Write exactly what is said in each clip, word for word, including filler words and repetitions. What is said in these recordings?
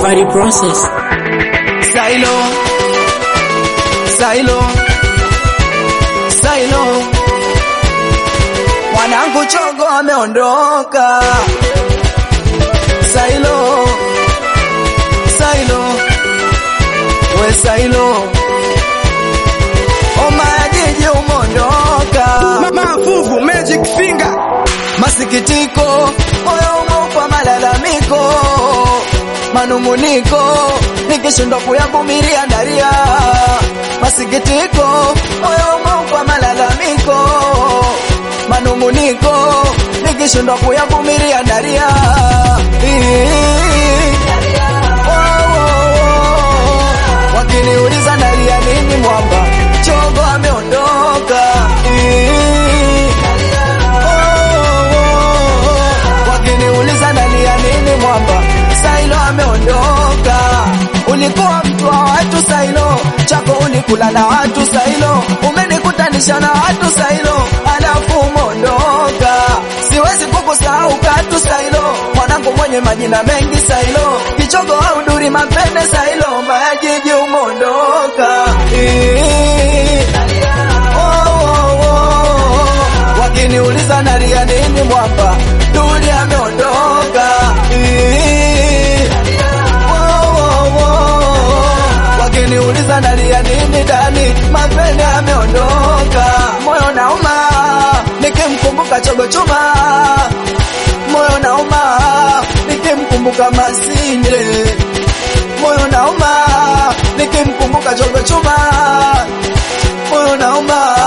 Party process. Sailo, Sailo, Sailo, mwanangu chogo ameondoka. Sailo, Sailo, we Sailo, Omayajiji umondoka. Mama Fuvu Magic Finger. Masikitiko, moyo umeupa malalamiko, manunguniko, nikishindwa kuyavumilia ndalia. Masikitiko, moyo umeupa malalamiko, manunguniko, nikishindwa kuyavumilia ndalia. Wakiniuliza ndalia nini mwamba, chogo ameondoka. Wakiniuliza ndalia nini mwamba, Sailo ameondoka. Ulikuwa mtu wa watu Sailo, chako ulikula na watu Sailo, umenikutanisha na watu Sailo, alafu umondoka. Siwezi kukusahau katu Sailo, mwanangu mwenye majina mengi Sailo, kichogo au duri mapende Sailo, Mayajiji umondoka. Oh, oh, oh. Wakiniuliza nalia nini mwamba, duri ameondoka. Wakiniuliza nalia nini dani, mapende ameondoka. Moyo nauma nikimkumbuka chogo chuma, moyo nauma nikimkumbuka Masinde, moyo nauma nikimkumbuka chogo chuma, moyo nauma.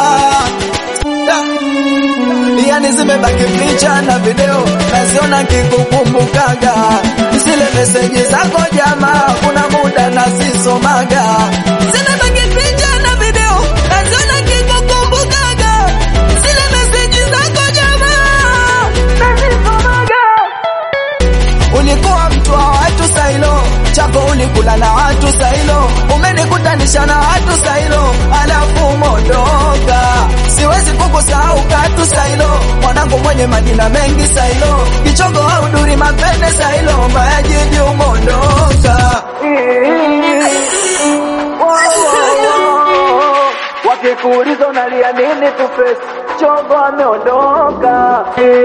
Yani zimebaki picha na video, naziona kikukumbukaga zile meseji zako jamaa, kuna muda nazisomaga. Zimebaki picha na video, naziona kikukumbukaga zile meseji zako jamaa, nazisomaga. Ulikuwa mtu wa watu Sailo, chako ulikula na watu Sailo, umenikutanisha na watu Sailo, alafu umondoka. Siwezi kukusahau katu Sailo, mwanangu mwenye majina mengi Sailo, kichogo au duri mapende Sailo, Mayajiji umondoka. Wakikuuliza unalia nini tu face, chogo ameondoka.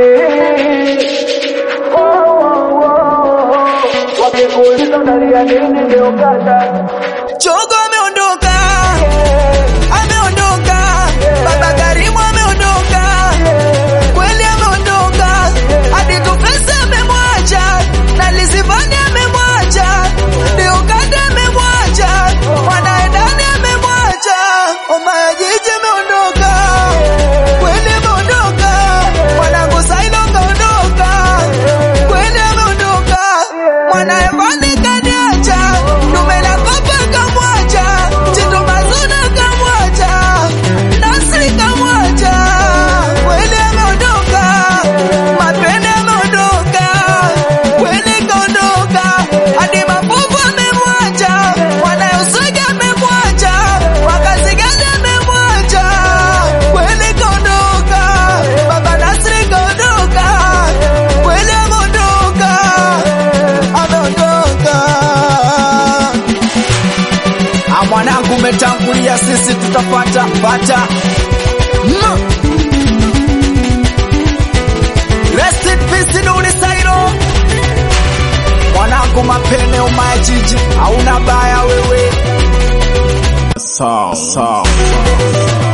Wakikuuliza unalia nini ndio kata, chogo ameondoka. Ameondoka, Baba Karimu ameondoka, kweli ameondoka. Hadi tu pesa amemwacha, na Lizivani amemwacha, ndio kata amemwacha, mwanae ndani amemwacha. Omayajiji ameondoka, kweli ameondoka. Mwanangu Sailo kaondoka, kweli ameondoka. Mwanae Vani kaniacha, Dume la Papa kamwacha, Chitu Mazuna kamwacha, Nasri kamwacha, kweli ameondoka. Mapende ameondoka, kweli kaondoka. Hadi Mafuvu amemwacha, mwanae Uswege amemwacha, Wakazigani amemwacha, kweli kaondoka. Baba Nasri kaondoka, kweli ameondoka, ameondoka. Ah, mwanangu umetangulia, sisi tutapata pata. Mm. Rest in peace Duli Sailo, mwanangu mapene Omayajiji, hauna baya wewe. Sawa sawa.